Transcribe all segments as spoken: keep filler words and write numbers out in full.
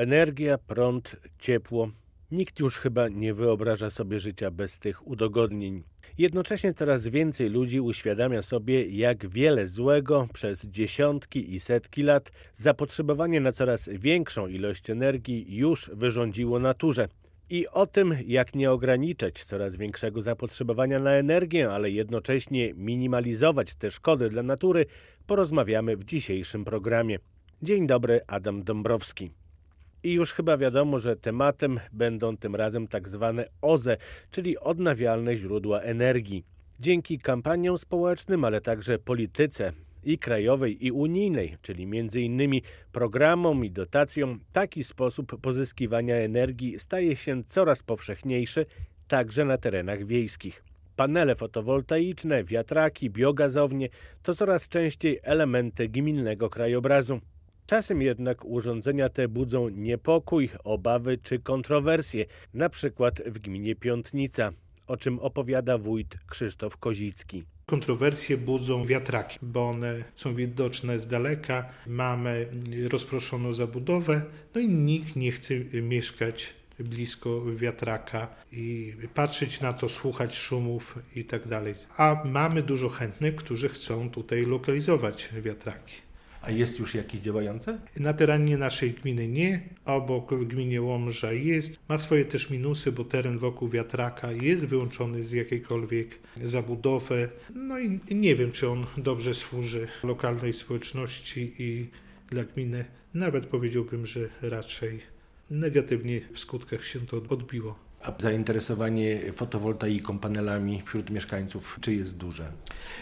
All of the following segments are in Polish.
Energia, prąd, ciepło. Nikt już chyba nie wyobraża sobie życia bez tych udogodnień. Jednocześnie coraz więcej ludzi uświadamia sobie, jak wiele złego przez dziesiątki i setki lat zapotrzebowanie na coraz większą ilość energii już wyrządziło naturze. I o tym, jak nie ograniczać coraz większego zapotrzebowania na energię, ale jednocześnie minimalizować te szkody dla natury, porozmawiamy w dzisiejszym programie. Dzień dobry, Adam Dąbrowski. I już chyba wiadomo, że tematem będą tym razem tak zwane O Z E, czyli odnawialne źródła energii. Dzięki kampaniom społecznym, ale także polityce i krajowej, i unijnej, czyli między innymi programom i dotacjom, taki sposób pozyskiwania energii staje się coraz powszechniejszy, także na terenach wiejskich. Panele fotowoltaiczne, wiatraki, biogazownie to coraz częściej elementy gminnego krajobrazu. Czasem jednak urządzenia te budzą niepokój, obawy czy kontrowersje, na przykład w gminie Piątnica, o czym opowiada wójt Krzysztof Kozicki. Kontrowersje budzą wiatraki, bo one są widoczne z daleka, mamy rozproszoną zabudowę, no i nikt nie chce mieszkać blisko wiatraka i patrzeć na to, słuchać szumów i tak dalej. A mamy dużo chętnych, którzy chcą tutaj lokalizować wiatraki. A jest już jakiś działający? Na terenie naszej gminy nie, obok w gminie Łomża jest. Ma swoje też minusy, bo teren wokół wiatraka jest wyłączony z jakiejkolwiek zabudowy. No i nie wiem, czy on dobrze służy lokalnej społeczności i dla gminy. Nawet powiedziałbym, że raczej negatywnie w skutkach się to odbiło. A zainteresowanie fotowoltaiką, panelami wśród mieszkańców, czy jest duże?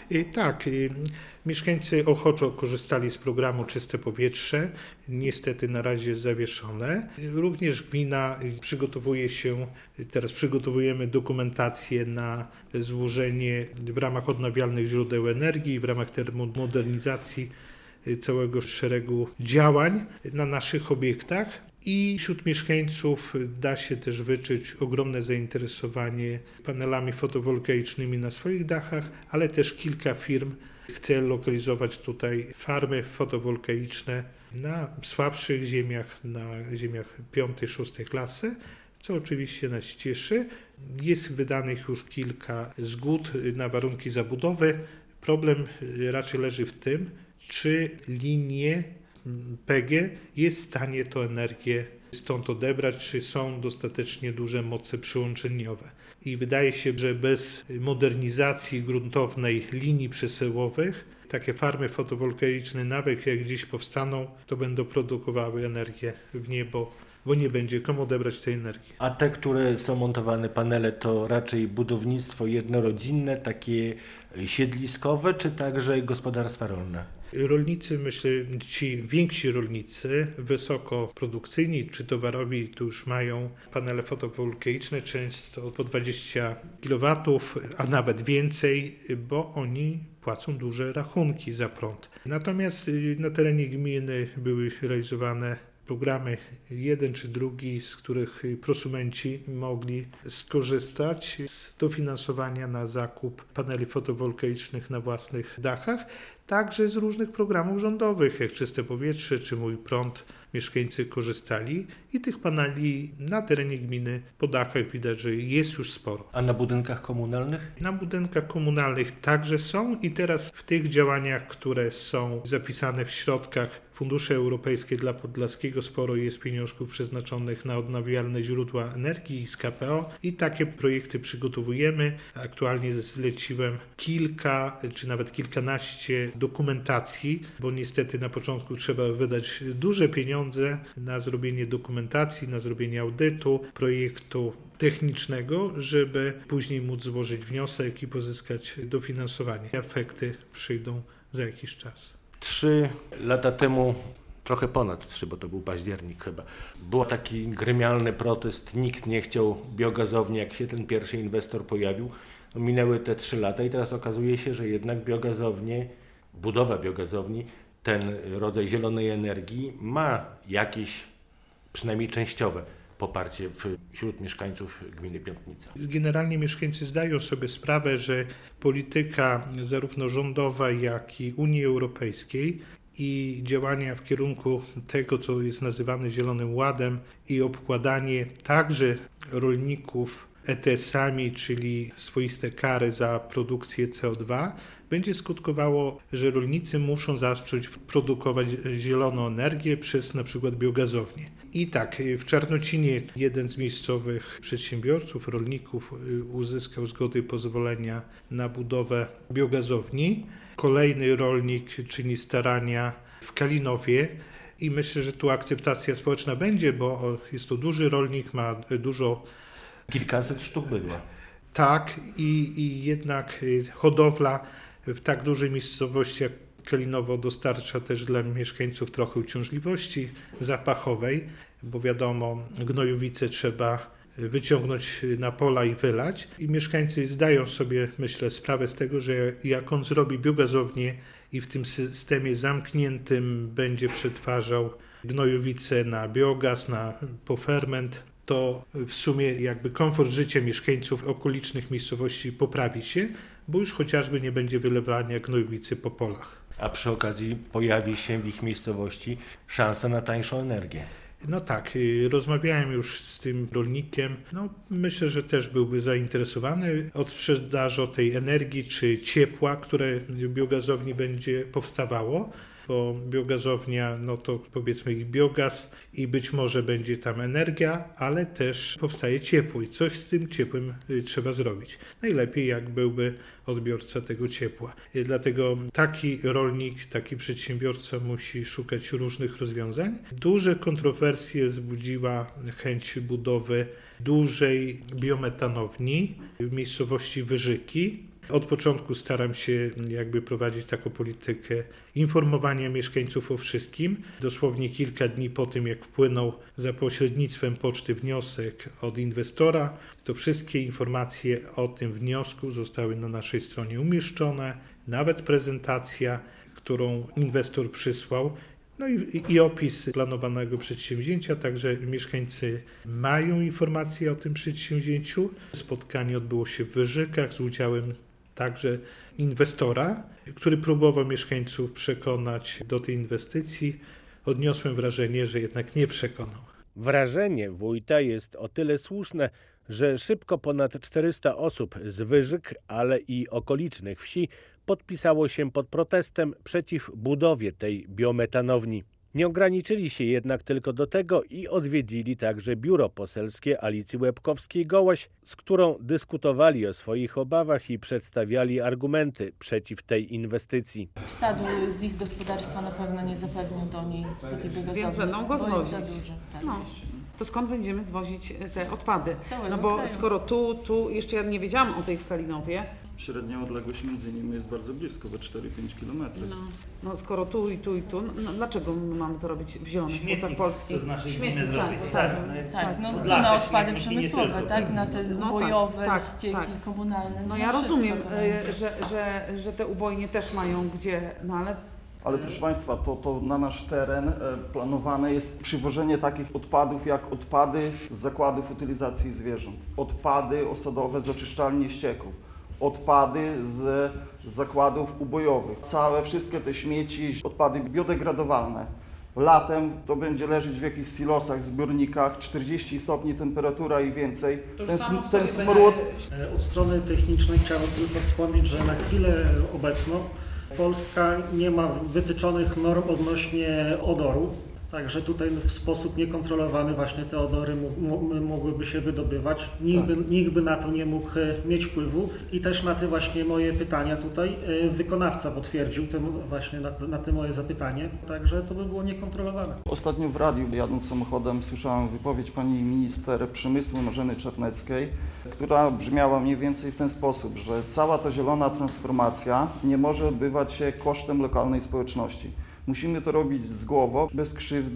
Tak, mieszkańcy ochoczo korzystali z programu Czyste Powietrze, niestety na razie zawieszone. Również gmina przygotowuje się, teraz przygotowujemy dokumentację na złożenie w ramach odnawialnych źródeł energii, w ramach termomodernizacji całego szeregu działań na naszych obiektach. I wśród mieszkańców da się też wyczuć ogromne zainteresowanie panelami fotowoltaicznymi na swoich dachach, ale też kilka firm chce lokalizować tutaj farmy fotowoltaiczne na słabszych ziemiach, na ziemiach piątej, szóstej klasy, co oczywiście nas cieszy. Jest wydanych już kilka zgód na warunki zabudowy. Problem raczej leży w tym, czy linie P G jest w stanie tę energię stąd odebrać, czy są dostatecznie duże moce przyłączeniowe. I wydaje się, że bez modernizacji gruntownej linii przesyłowych takie farmy fotowoltaiczne, nawet jak gdzieś powstaną, to będą produkowały energię w niebo, bo nie będzie komu odebrać tej energii. A te, które są montowane panele, to raczej budownictwo jednorodzinne, takie siedliskowe, czy także gospodarstwa rolne? Rolnicy, myślę, ci więksi rolnicy, wysokoprodukcyjni czy towarowi, tu już mają panele fotowoltaiczne, często po dwadzieścia kilowatów, a nawet więcej, bo oni płacą duże rachunki za prąd. Natomiast na terenie gminy były realizowane programy, jeden czy drugi, z których prosumenci mogli skorzystać z dofinansowania na zakup paneli fotowoltaicznych na własnych dachach, także z różnych programów rządowych, jak Czyste Powietrze czy Mój Prąd. Mieszkańcy korzystali i tych paneli na terenie gminy po dachach widać, że jest już sporo. A na budynkach komunalnych? Na budynkach komunalnych także są i teraz w tych działaniach, które są zapisane w środkach Fundusze Europejskie dla Podlaskiego, sporo jest pieniążków przeznaczonych na odnawialne źródła energii z K P O i takie projekty przygotowujemy. Aktualnie zleciłem kilka czy nawet kilkanaście dokumentacji, bo niestety na początku trzeba wydać duże pieniądze na zrobienie dokumentacji, na zrobienie audytu, projektu technicznego, żeby później móc złożyć wniosek i pozyskać dofinansowanie. Efekty przyjdą za jakiś czas. Trzy lata temu, trochę ponad trzy, bo to był październik chyba, był taki gremialny protest, nikt nie chciał biogazowni, jak się ten pierwszy inwestor pojawił. No, minęły te trzy lata i teraz okazuje się, że jednak biogazownie, budowa biogazowni, ten rodzaj zielonej energii ma jakieś, przynajmniej częściowe, poparcie wśród mieszkańców gminy Piątnica. Generalnie mieszkańcy zdają sobie sprawę, że polityka zarówno rządowa, jak i Unii Europejskiej i działania w kierunku tego, co jest nazywane Zielonym Ładem i obkładanie także rolników E T S-ami, czyli swoiste kary za produkcję C O dwa, będzie skutkowało, że rolnicy muszą zacząć produkować zieloną energię przez na przykład biogazownię. I tak, w Czarnocinie jeden z miejscowych przedsiębiorców, rolników uzyskał zgodę i pozwolenia na budowę biogazowni. Kolejny rolnik czyni starania w Kalinowie i myślę, że tu akceptacja społeczna będzie, bo jest to duży rolnik, ma dużo... Kilkaset sztuk bydła. Tak, i, i jednak hodowla w tak dużej miejscowości jak Kalinowo dostarcza też dla mieszkańców trochę uciążliwości zapachowej, bo wiadomo, gnojowice trzeba wyciągnąć na pola i wylać. I mieszkańcy zdają sobie, myślę, sprawę z tego, że jak on zrobi biogazownię i w tym systemie zamkniętym będzie przetwarzał gnojowice na biogaz, na poferment, to w sumie jakby komfort życia mieszkańców okolicznych miejscowości poprawi się, bo już chociażby nie będzie wylewania gnojowicy po polach. A przy okazji pojawi się w ich miejscowości szansa na tańszą energię. No tak, rozmawiałem już z tym rolnikiem. No, myślę, że też byłby zainteresowany od sprzedaży tej energii czy ciepła, które w biogazowni będzie powstawało. Bo biogazownia, no to powiedzmy i biogaz i być może będzie tam energia, ale też powstaje ciepło i coś z tym ciepłem trzeba zrobić. Najlepiej jak byłby odbiorca tego ciepła. I dlatego taki rolnik, taki przedsiębiorca musi szukać różnych rozwiązań. Duże kontrowersje wzbudziła chęć budowy dużej biometanowni w miejscowości Wyżyki. Od początku staram się jakby prowadzić taką politykę informowania mieszkańców o wszystkim. Dosłownie kilka dni po tym, jak wpłynął za pośrednictwem poczty wniosek od inwestora, to wszystkie informacje o tym wniosku zostały na naszej stronie umieszczone, nawet prezentacja, którą inwestor przysłał. No i, i opis planowanego przedsięwzięcia, także mieszkańcy mają informacje o tym przedsięwzięciu. Spotkanie odbyło się w Wyżykach z udziałem także inwestora, który próbował mieszkańców przekonać do tej inwestycji. Odniosłem wrażenie, że jednak nie przekonał. Wrażenie wójta jest o tyle słuszne, że szybko ponad czterysta osób z Wyżyk, ale i okolicznych wsi podpisało się pod protestem przeciw budowie tej biometanowni. Nie ograniczyli się jednak tylko do tego i odwiedzili także biuro poselskie Alicji Łebkowskiej-Gołaś, z którą dyskutowali o swoich obawach i przedstawiali argumenty przeciw tej inwestycji. Wsadu z ich gospodarstwa na pewno nie zapewnią do niej, do tej biogazowni. Więc będą go zwozić. Za duży, tak. No. To skąd będziemy zwozić te odpady? Całego No bo kraju. skoro tu, tu, jeszcze ja nie wiedziałam o tej w Kalinowie. Średnia odległość między nimi jest bardzo blisko, we cztery pięć kilometrów. No, no skoro tu i tu i tu, no dlaczego my mamy to robić w zielonych płucach polskich? z naszej Śmietnik, gminy zrobić, tak, tak. tak. Tak, no to Podlasie, na odpady śmietniki nie przemysłowe, tylko. tak? Na te No ubojowe, tak, ścieki tak. komunalne. No na ja wszystko rozumiem, to y, będzie. że, że, że te ubojnie też mają gdzie, no ale Ale proszę Państwa, to, to na nasz teren e, planowane jest przywożenie takich odpadów jak odpady z zakładów utylizacji zwierząt, odpady osadowe z oczyszczalni ścieków, odpady z, z zakładów ubojowych. Całe, wszystkie te śmieci, odpady biodegradowalne. Latem to będzie leżeć w jakichś silosach, zbiornikach, czterdzieści stopni temperatura i więcej. Ten, sm- ten smród... Od strony technicznej chciałbym tylko wspomnieć, że na chwilę obecną Polska nie ma wytyczonych norm odnośnie odoru, także tutaj w sposób niekontrolowany właśnie te odory m- mogłyby się wydobywać. Nikt by, nikt by na to nie mógł mieć wpływu i też na te właśnie moje pytania tutaj wykonawca potwierdził te, właśnie na, na te moje zapytanie, także to by było niekontrolowane. Ostatnio w radiu, jadąc samochodem, słyszałem wypowiedź pani minister przemysłu Marzeny Czarneckiej, która brzmiała mniej więcej w ten sposób, że cała ta zielona transformacja nie może odbywać się kosztem lokalnej społeczności. Musimy to robić z głową, bez krzywdy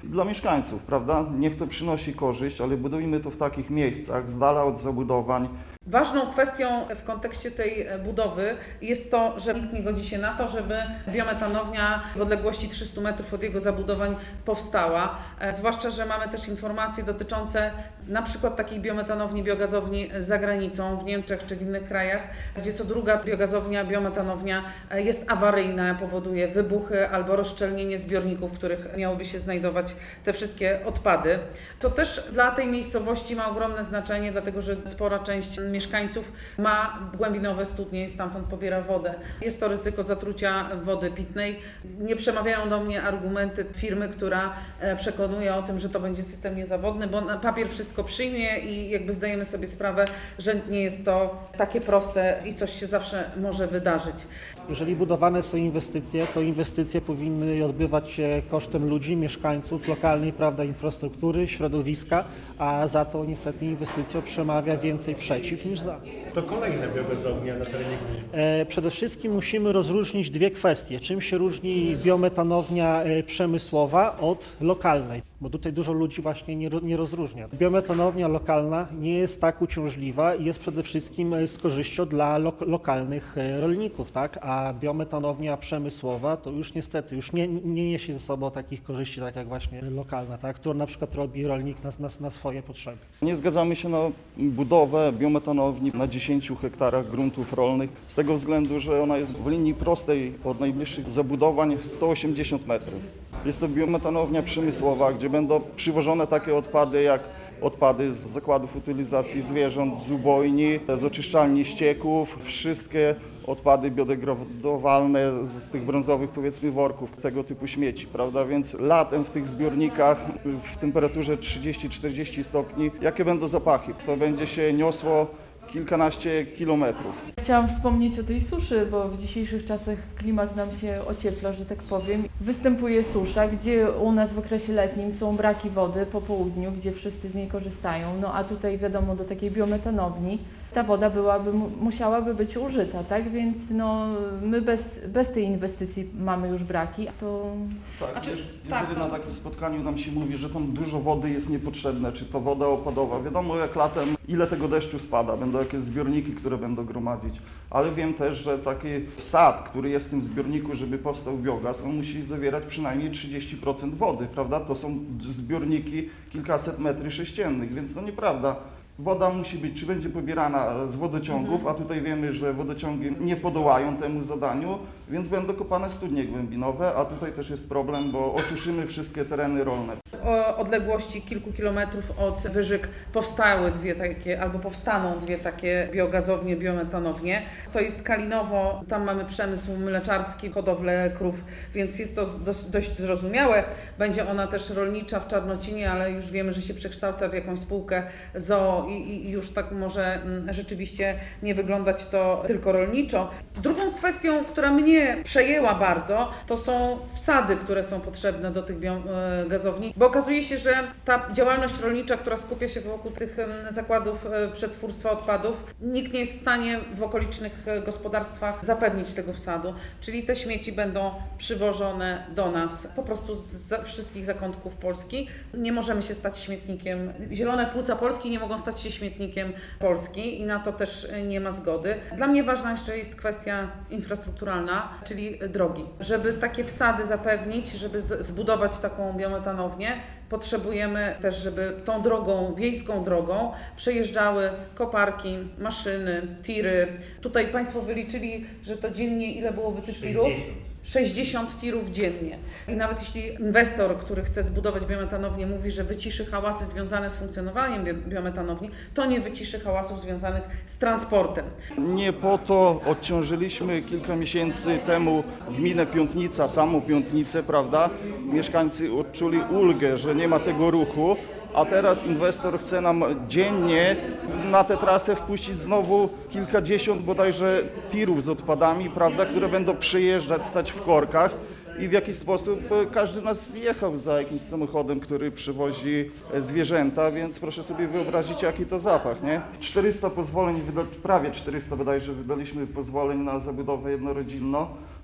dla mieszkańców, prawda? Niech to przynosi korzyść, ale budujmy to w takich miejscach, z dala od zabudowań. Ważną kwestią w kontekście tej budowy jest to, że nikt nie godzi się na to, żeby biometanownia w odległości trzystu metrów od jego zabudowań powstała. Zwłaszcza, że mamy też informacje dotyczące na przykład takich biometanowni, biogazowni za granicą, w Niemczech czy w innych krajach, gdzie co druga biogazownia, biometanownia jest awaryjna, powoduje wybuchy albo rozszczelnienie zbiorników, w których miałyby się znajdować te wszystkie odpady. Co też dla tej miejscowości ma ogromne znaczenie, dlatego że spora część mieszkańców ma głębinowe studnie i stamtąd pobiera wodę. Jest to ryzyko zatrucia wody pitnej. Nie przemawiają do mnie argumenty firmy, która przekonuje o tym, że to będzie system niezawodny, bo na papier wszystko przyjmie i jakby zdajemy sobie sprawę, że nie jest to takie proste i coś się zawsze może wydarzyć. Jeżeli budowane są inwestycje, to inwestycje powinny odbywać się kosztem ludzi, mieszkańców, lokalnej, prawda, infrastruktury, środowiska, a za to niestety inwestycją przemawia więcej przeciw niż za. To kolejna biogazownia na terenie gminy. E, przede wszystkim musimy rozróżnić dwie kwestie. Czym się różni biometanownia e, przemysłowa od lokalnej? Bo tutaj dużo ludzi właśnie nie, nie rozróżnia. Biometanownia lokalna nie jest tak uciążliwa i jest przede wszystkim z korzyścią dla lo, lokalnych rolników, tak? A biometanownia przemysłowa to już niestety już nie, nie niesie ze sobą takich korzyści, tak jak właśnie lokalna, tak? Którą na przykład robi rolnik na, na, na swoje potrzeby. Nie zgadzamy się na budowę biometanowni na dziesięciu hektarach gruntów rolnych z tego względu, że ona jest w linii prostej od najbliższych zabudowań sto osiemdziesiąt metrów. Jest to biometanownia przemysłowa, gdzie będą przywożone takie odpady jak odpady z zakładów utylizacji zwierząt, z ubojni, z oczyszczalni ścieków, wszystkie odpady biodegradowalne z tych brązowych, powiedzmy, worków, tego typu śmieci, prawda? Więc latem w tych zbiornikach w temperaturze trzydzieści czterdzieści stopni, jakie będą zapachy? To będzie się niosło kilkanaście kilometrów. Chciałam wspomnieć o tej suszy, bo w dzisiejszych czasach klimat nam się ociepla, że tak powiem. Występuje susza, gdzie u nas w okresie letnim są braki wody po południu, gdzie wszyscy z niej korzystają. No a tutaj wiadomo, do takiej biometanowni ta woda byłaby, musiałaby być użyta, tak? Więc no, my bez, bez tej inwestycji mamy już braki, to... Tak, Znaczy, jeżeli tak, na to... takim spotkaniu nam się mówi, że tam dużo wody jest niepotrzebne, czy to woda opadowa. Wiadomo, jak latem, ile tego deszczu spada, będą jakieś zbiorniki, które będą gromadzić. Ale wiem też, że taki wsad, który jest w tym zbiorniku, żeby powstał biogaz, on musi zawierać przynajmniej trzydzieści procent wody, prawda? To są zbiorniki kilkaset metrów sześciennych, więc to nieprawda. Woda musi być, czy będzie pobierana z wodociągów, a tutaj wiemy, że wodociągi nie podołają temu zadaniu, więc będą kopane studnie głębinowe, a tutaj też jest problem, bo osuszymy wszystkie tereny rolne. O odległości kilku kilometrów od Wyżyk powstały dwie takie, albo powstaną dwie takie biogazownie, biometanownie. To jest Kalinowo, tam mamy przemysł mleczarski, hodowlę krów, więc jest to dość, dość zrozumiałe. Będzie ona też rolnicza w Czarnocinie, ale już wiemy, że się przekształca w jakąś spółkę z o o i, i już tak może rzeczywiście nie wyglądać to tylko rolniczo. Drugą kwestią, która mnie przejęła bardzo, to są wsady, które są potrzebne do tych biogazowni, bo okazuje się, że ta działalność rolnicza, która skupia się wokół tych zakładów przetwórstwa odpadów, nikt nie jest w stanie w okolicznych gospodarstwach zapewnić tego wsadu, czyli te śmieci będą przywożone do nas po prostu z wszystkich zakątków Polski. Nie możemy się stać śmietnikiem. Zielone płuca Polski nie mogą stać się śmietnikiem Polski i na to też nie ma zgody. Dla mnie ważna jeszcze jest kwestia infrastrukturalna, czyli drogi. Żeby takie wsady zapewnić, żeby zbudować taką biometanownię, potrzebujemy też, żeby tą drogą, wiejską drogą przejeżdżały koparki, maszyny, tiry. Tutaj Państwo wyliczyli, że to dziennie ile byłoby tych tirów? sześćdziesiąt tirów dziennie. I nawet jeśli inwestor, który chce zbudować biometanownię, mówi, że wyciszy hałasy związane z funkcjonowaniem biometanowni, to nie wyciszy hałasów związanych z transportem. Nie po to odciążyliśmy kilka miesięcy temu gminę Piątnica, samą Piątnicę, prawda? Mieszkańcy odczuli ulgę, że nie ma tego ruchu, a teraz inwestor chce nam dziennie na tę trasę wpuścić znowu kilkadziesiąt bodajże tirów z odpadami, prawda, które będą przejeżdżać, stać w korkach i w jakiś sposób każdy nas jechał za jakimś samochodem, który przywozi zwierzęta, więc proszę sobie wyobrazić, jaki to zapach, nie? czterysta pozwoleń, prawie czterysta bodajże wydaliśmy pozwoleń na zabudowę jednorodzinną.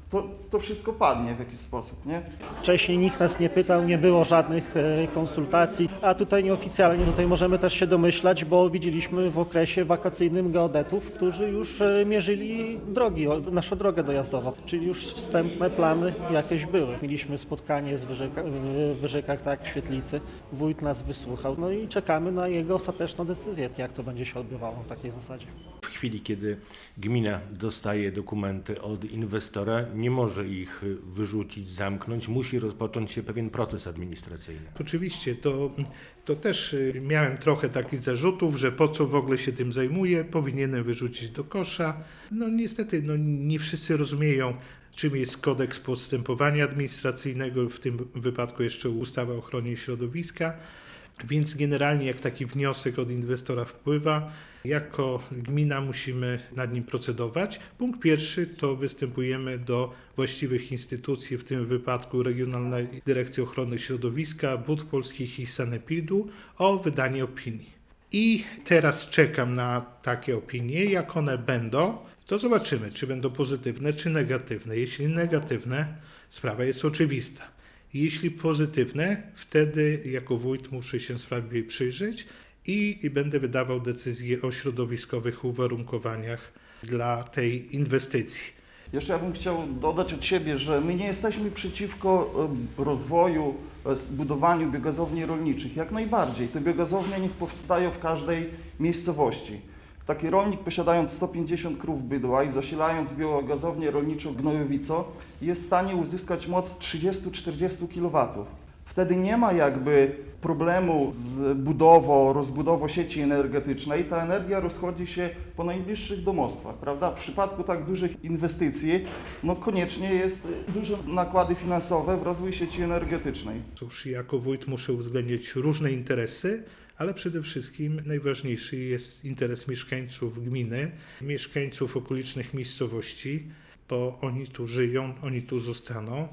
to, to wszystko padnie w jakiś sposób, nie? Wcześniej nikt nas nie pytał, nie było żadnych konsultacji, a tutaj nieoficjalnie tutaj możemy też się domyślać, bo widzieliśmy w okresie wakacyjnym geodetów, którzy już mierzyli drogi, naszą drogę dojazdową, czyli już wstępne plany jakieś były. Mieliśmy spotkanie z Wyżyka, w Wyżykach, tak, w Świetlicy, wójt nas wysłuchał, no i czekamy na jego ostateczną decyzję, jak to będzie się odbywało w takiej zasadzie. W chwili, kiedy gmina dostaje dokumenty od inwestora, nie może ich wyrzucić, zamknąć, musi rozpocząć się pewien proces administracyjny. Oczywiście, to, to też miałem trochę takich zarzutów, że po co w ogóle się tym zajmuję, powinienem wyrzucić do kosza. No niestety, no, nie wszyscy rozumieją, czym jest kodeks postępowania administracyjnego, w tym wypadku jeszcze ustawa o ochronie środowiska. Więc generalnie jak taki wniosek od inwestora wpływa, jako gmina musimy nad nim procedować. Punkt pierwszy to występujemy do właściwych instytucji, w tym wypadku Regionalnej Dyrekcji Ochrony Środowiska, Wód Polskich i Sanepidu o wydanie opinii. I teraz czekam na takie opinie. Jak one będą, to zobaczymy, czy będą pozytywne, czy negatywne. Jeśli negatywne, sprawa jest oczywista. Jeśli pozytywne, wtedy jako wójt muszę się sprawie przyjrzeć i, i będę wydawał decyzję o środowiskowych uwarunkowaniach dla tej inwestycji. Jeszcze ja bym chciał dodać od siebie, że my nie jesteśmy przeciwko rozwoju, budowaniu biogazowni rolniczych. Jak najbardziej. Te biogazownie niech powstają w każdej miejscowości. Taki rolnik, posiadając sto pięćdziesiąt krów bydła i zasilając biogazownię rolniczą Gnojowico, jest w stanie uzyskać moc trzydzieści do czterdziestu kilowatów. Wtedy nie ma jakby problemu z budową, rozbudową sieci energetycznej. Ta energia rozchodzi się po najbliższych domostwach, prawda? W przypadku tak dużych inwestycji, no koniecznie jest duże nakłady finansowe w rozwój sieci energetycznej. Cóż, jako wójt muszę uwzględnić różne interesy, ale przede wszystkim najważniejszy jest interes mieszkańców gminy, mieszkańców okolicznych miejscowości, bo oni tu żyją, oni tu zostaną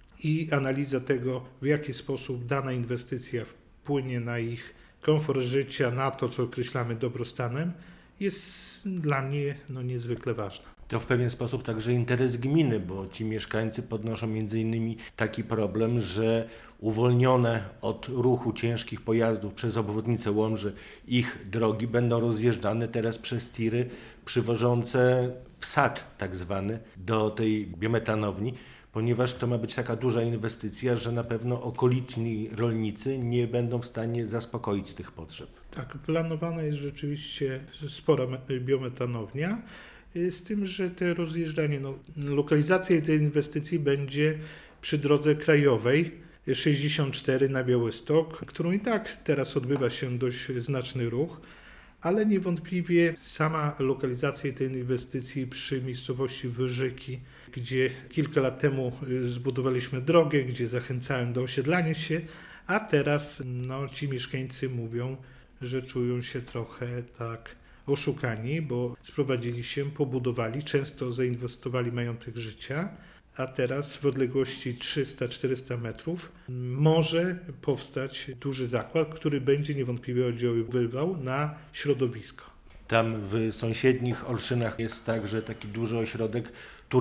i analiza tego, w jaki sposób dana inwestycja wpłynie na ich komfort życia, na to, co określamy dobrostanem, jest dla mnie no, niezwykle ważna. To w pewien sposób także interes gminy, bo ci mieszkańcy podnoszą między innymi taki problem, że uwolnione od ruchu ciężkich pojazdów przez obwodnicę Łomży ich drogi będą rozjeżdżane teraz przez tiry przywożące wsad tak zwany do tej biometanowni, ponieważ to ma być taka duża inwestycja, że na pewno okoliczni rolnicy nie będą w stanie zaspokoić tych potrzeb. Tak, planowana jest rzeczywiście spora biometanownia, z tym, że te rozjeżdżanie, no, lokalizacja tej inwestycji będzie przy drodze krajowej sześćdziesiąt cztery na Białystok, którą i tak teraz odbywa się dość znaczny ruch, ale niewątpliwie sama lokalizacja tej inwestycji przy miejscowości Wyżyki, gdzie kilka lat temu zbudowaliśmy drogę, gdzie zachęcałem do osiedlania się, a teraz no, ci mieszkańcy mówią, że czują się trochę tak oszukani, bo sprowadzili się, pobudowali, często zainwestowali majątek życia, a teraz w odległości trzysta czterysta metrów może powstać duży zakład, który będzie niewątpliwie oddziaływał na środowisko. Tam w sąsiednich Olszynach jest także taki duży ośrodek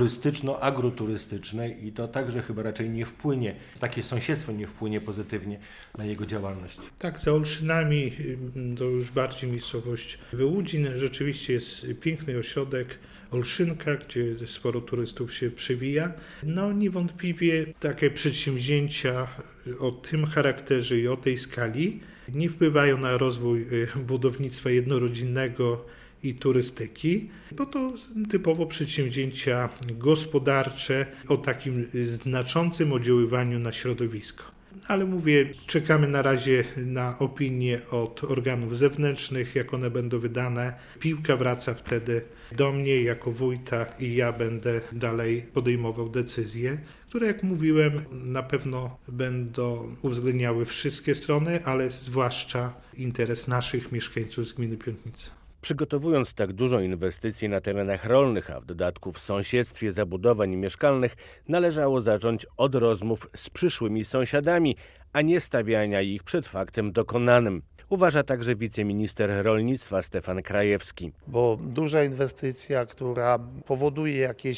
turystyczno-agroturystyczny i to także chyba raczej nie wpłynie, takie sąsiedztwo nie wpłynie pozytywnie na jego działalność. Tak, za Olszynami to już bardziej miejscowość Wyłudzin. Rzeczywiście jest piękny ośrodek Olszynka, gdzie sporo turystów się przywija. No niewątpliwie takie przedsięwzięcia o tym charakterze i o tej skali nie wpływają na rozwój budownictwa jednorodzinnego i turystyki, bo to typowo przedsięwzięcia gospodarcze o takim znaczącym oddziaływaniu na środowisko. Ale mówię, czekamy na razie na opinie od organów zewnętrznych, jak one będą wydane. Piłka wraca wtedy do mnie jako wójta i ja będę dalej podejmował decyzje, które, jak mówiłem, na pewno będą uwzględniały wszystkie strony, ale zwłaszcza interes naszych mieszkańców z gminy Piątnica. Przygotowując tak dużą inwestycję na terenach rolnych, a w dodatku w sąsiedztwie zabudowań mieszkalnych, należało zacząć od rozmów z przyszłymi sąsiadami, a nie stawiania ich przed faktem dokonanym. Uważa także wiceminister rolnictwa Stefan Krajewski. Bo duża inwestycja, która powoduje jakieś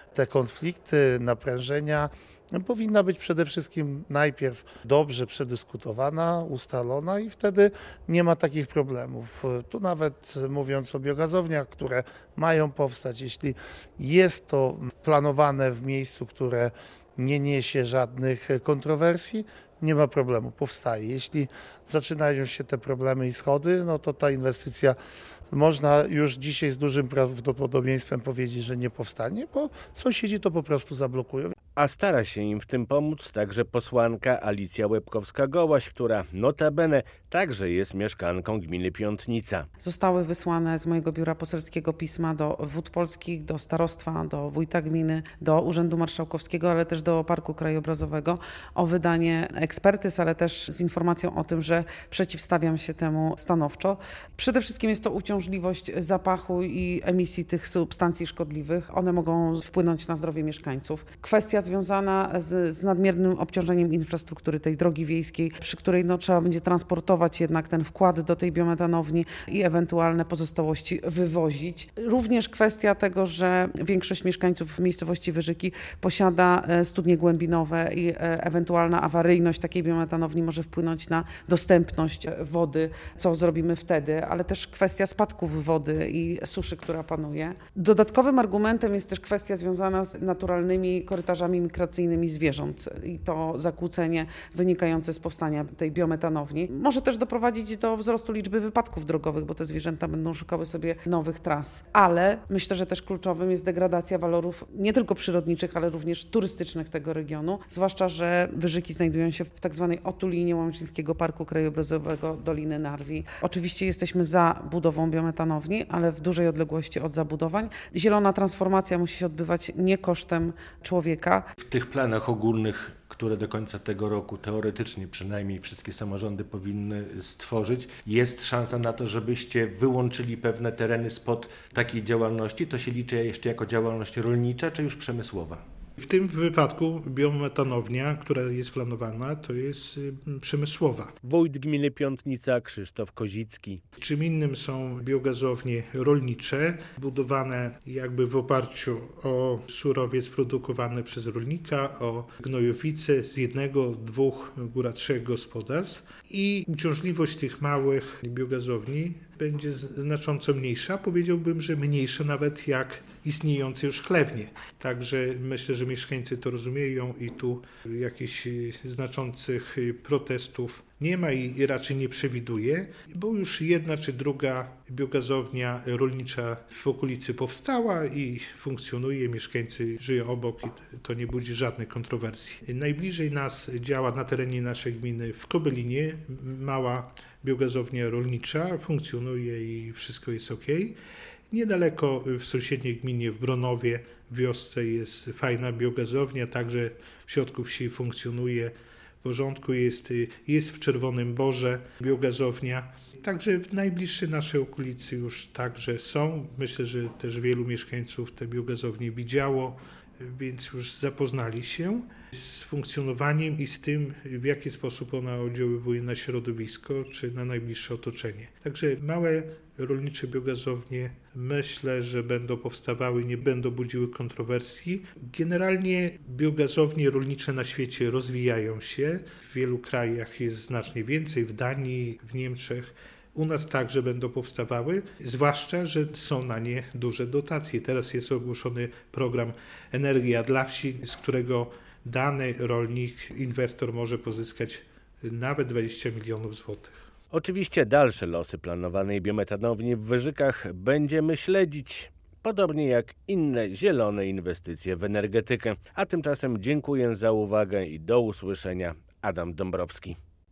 te konflikty, naprężenia powinna być przede wszystkim najpierw dobrze przedyskutowana, ustalona i wtedy nie ma takich problemów. Tu nawet mówiąc o biogazowniach, które mają powstać, jeśli jest to planowane w miejscu, które nie niesie żadnych kontrowersji, nie ma problemu, powstaje. Jeśli zaczynają się te problemy i schody, no to ta inwestycja można już dzisiaj z dużym prawdopodobieństwem powiedzieć, że nie powstanie, bo sąsiedzi to po prostu zablokują. A stara się im w tym pomóc także posłanka Alicja Łebkowska-Gołaś, która notabene także jest mieszkanką gminy Piątnica. Zostały wysłane z mojego biura poselskiego pisma do wód polskich, do starostwa, do wójta gminy, do Urzędu Marszałkowskiego, ale też do Parku Krajobrazowego o wydanie ekspertyz, ale też z informacją o tym, że przeciwstawiam się temu stanowczo. Przede wszystkim jest to uciążliwość zapachu i emisji tych substancji szkodliwych. One mogą wpłynąć na zdrowie mieszkańców. Kwestia związana z, z nadmiernym obciążeniem infrastruktury tej drogi wiejskiej, przy której no, trzeba będzie transportować jednak ten wkład do tej biometanowni i ewentualne pozostałości wywozić. Również kwestia tego, że większość mieszkańców w miejscowości Wyżyki posiada studnie głębinowe i ewentualna awaryjność takiej biometanowni może wpłynąć na dostępność wody, co zrobimy wtedy, ale też kwestia spadków wody i suszy, która panuje. Dodatkowym argumentem jest też kwestia związana z naturalnymi korytarzami migracyjnymi zwierząt i to zakłócenie wynikające z powstania tej biometanowni może też doprowadzić do wzrostu liczby wypadków drogowych, bo te zwierzęta będą szukały sobie nowych tras. Ale myślę, że też kluczowym jest degradacja walorów nie tylko przyrodniczych, ale również turystycznych tego regionu, zwłaszcza, że Wyżyki znajdują się w tak zwanej otulinie Łomżyńskiego Parku Krajobrazowego Doliny Narwi. Oczywiście jesteśmy za budową biometanowni, ale w dużej odległości od zabudowań. Zielona transformacja musi się odbywać nie kosztem człowieka. W tych planach ogólnych, które do końca tego roku teoretycznie przynajmniej wszystkie samorządy powinny stworzyć, jest szansa na to, żebyście wyłączyli pewne tereny spod takiej działalności? To się liczy jeszcze jako działalność rolnicza czy już przemysłowa? W tym wypadku biometanownia, która jest planowana, to jest przemysłowa. Wójt gminy Piątnica Krzysztof Kozicki. Czym innym są biogazownie rolnicze, budowane jakby w oparciu o surowiec produkowany przez rolnika, o gnojowice z jednego, dwóch, góra trzech gospodarstw i uciążliwość tych małych biogazowni będzie znacząco mniejsza. Powiedziałbym, że mniejsza nawet jak istniejące już chlewnie. Także myślę, że mieszkańcy to rozumieją i tu jakichś znaczących protestów nie ma i raczej nie przewiduje, bo już jedna czy druga biogazownia rolnicza w okolicy powstała i funkcjonuje, mieszkańcy żyją obok i to nie budzi żadnych kontrowersji. Najbliżej nas działa na terenie naszej gminy w Kobelinie mała biogazownia rolnicza, funkcjonuje i wszystko jest ok. Niedaleko w sąsiedniej gminie w Bronowie, w wiosce jest fajna biogazownia, także w środku wsi funkcjonuje w porządku, jest, jest w Czerwonym Borze biogazownia. Także w najbliższej naszej okolicy już także są. Myślę, że też wielu mieszkańców te biogazownie widziało, więc już zapoznali się z funkcjonowaniem i z tym, w jaki sposób ona oddziaływuje na środowisko czy na najbliższe otoczenie. Także małe rolnicze biogazownie myślę, że będą powstawały, nie będą budziły kontrowersji. Generalnie biogazownie rolnicze na świecie rozwijają się. W wielu krajach jest znacznie więcej, w Danii, w Niemczech. U nas także będą powstawały, zwłaszcza, że są na nie duże dotacje. Teraz jest ogłoszony program Energia dla wsi, z którego dany rolnik, inwestor może pozyskać nawet dwadzieścia milionów złotych. Oczywiście dalsze losy planowanej biometanowni w Wyżykach będziemy śledzić, podobnie jak inne zielone inwestycje w energetykę. A tymczasem dziękuję za uwagę i do usłyszenia. Adam Dąbrowski.